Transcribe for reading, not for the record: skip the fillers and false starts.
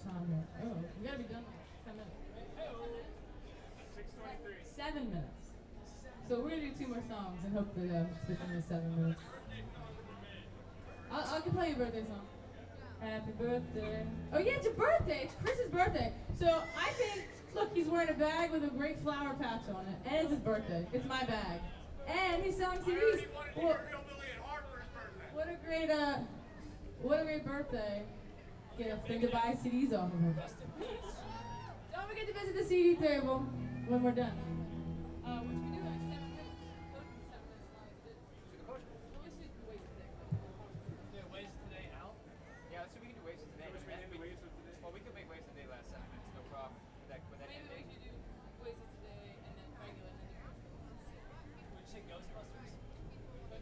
time here. Oh, we gotta be done in 10 minutes. 6:23. 7 minutes. So we're gonna do two more songs and hope that it's within the 7 minutes. I can play your birthday song. Happy birthday. Oh yeah, it's your birthday. It's Chris's birthday. So I think, look, he's wearing a bag with a great flower patch on it, and it's his birthday. It's my bag, and he's selling CDs. What a great birthday. Get a thing to buy CDs off of him. Don't forget to visit the CD table when we're done.